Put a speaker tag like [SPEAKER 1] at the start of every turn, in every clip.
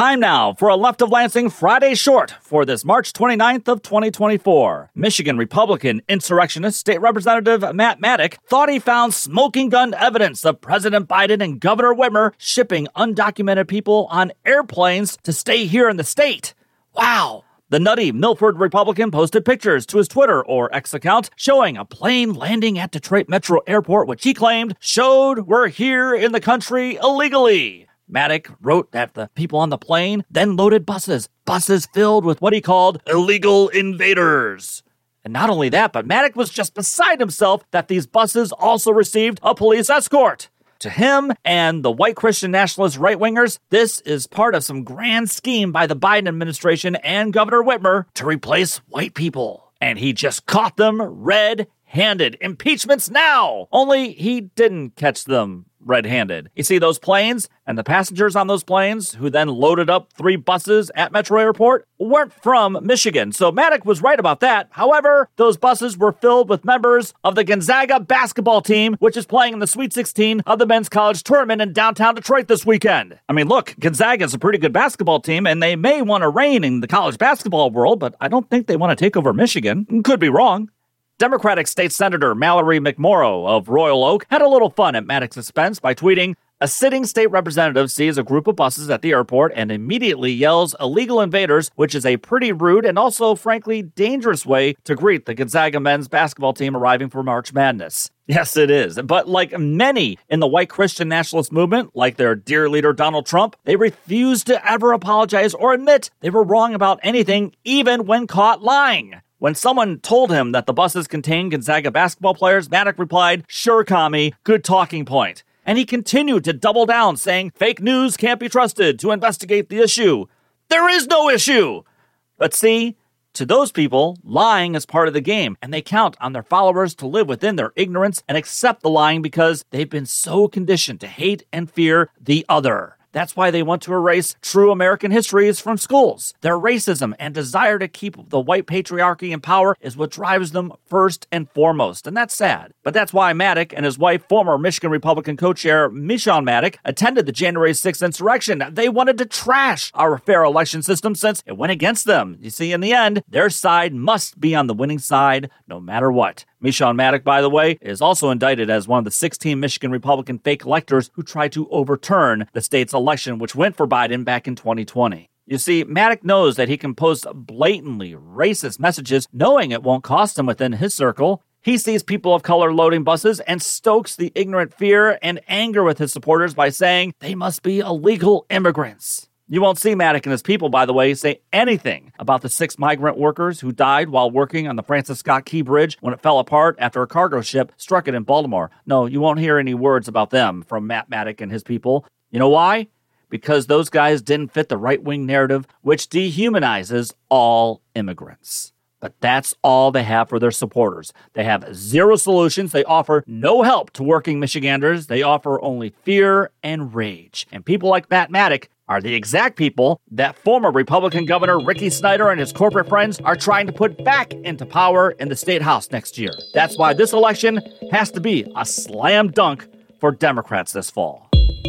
[SPEAKER 1] Time now for a Left of Lansing Friday Short for this March 29th of 2024. Michigan Republican insurrectionist State Representative Matt Maddock thought he found smoking gun evidence of President Biden and Governor Whitmer shipping undocumented people on airplanes to stay here in the state. Wow. The nutty Milford Republican posted pictures to his Twitter or X account showing a plane landing at Detroit Metro Airport, which he claimed showed we're here in the country illegally. Maddock wrote that the people on the plane then loaded buses filled with what he called illegal invaders. And not only that, but Maddock was just beside himself that these buses also received a police escort. To him and the white Christian nationalist right-wingers, this is part of some grand scheme by the Biden administration and Governor Whitmer to replace white people. And he just caught them red-handed. Impeachments now! Only he didn't catch them red-handed. You see, those planes and the passengers on those planes who then loaded up 3 buses at Metro Airport weren't from Michigan. So Maddock was right about that. However, those buses were filled with members of the Gonzaga basketball team, which is playing in the Sweet 16 of the men's college tournament in downtown Detroit this weekend. I mean, look, Gonzaga is a pretty good basketball team, and they may want to reign in the college basketball world, but I don't think they want to take over Michigan. Could be wrong. Democratic State Senator Mallory McMorrow of Royal Oak had a little fun at Maddock's expense by tweeting, "A sitting state representative sees a group of buses at the airport and immediately yells illegal invaders, which is a pretty rude and also, frankly, dangerous way to greet the Gonzaga men's basketball team arriving for March Madness." Yes, it is. But like many in the white Christian nationalist movement, like their dear leader Donald Trump, they refuse to ever apologize or admit they were wrong about anything, even when caught lying. When someone told him that the buses contained Gonzaga basketball players, Maddock replied, "Sure, commie, good talking point." And he continued to double down, saying fake news can't be trusted to investigate the issue. There is no issue! But see, to those people, lying is part of the game, and they count on their followers to live within their ignorance and accept the lying because they've been so conditioned to hate and fear the other. That's why they want to erase true American histories from schools. Their racism and desire to keep the white patriarchy in power is what drives them first and foremost, and that's sad. But that's why Maddock and his wife, former Michigan Republican co-chair Meshawn Maddock, attended the January 6th insurrection. They wanted to trash our fair election system since it went against them. You see, in the end, their side must be on the winning side no matter what. Meshawn Maddock, by the way, is also indicted as one of the 16 Michigan Republican fake electors who tried to overturn the state's election, which went for Biden back in 2020. You see, Maddock knows that he can post blatantly racist messages, knowing it won't cost him within his circle. He sees people of color loading buses and stokes the ignorant fear and anger with his supporters by saying they must be illegal immigrants. You won't see Maddock and his people, by the way, say anything about the 6 migrant workers who died while working on the Francis Scott Key Bridge when it fell apart after a cargo ship struck it in Baltimore. No, you won't hear any words about them from Matt Maddock and his people. You know why? Because those guys didn't fit the right-wing narrative, which dehumanizes all immigrants. But that's all they have for their supporters. They have zero solutions. They offer no help to working Michiganders. They offer only fear and rage. And people like Matt Maddock are the exact people that former Republican Governor Ricky Snyder and his corporate friends are trying to put back into power in the State House next year. That's why this election has to be a slam dunk for Democrats this fall.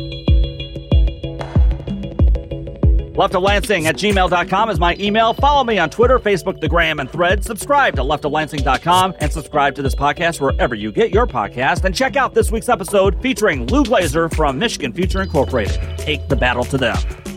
[SPEAKER 1] leftoflansing@gmail.com is my email. Follow me on Twitter, Facebook, The Gram, and Threads. Subscribe to leftoflansing.com and subscribe to this podcast wherever you get your podcast. And check out this week's episode featuring Lou Glazer from Michigan Future Incorporated. Take the battle to them.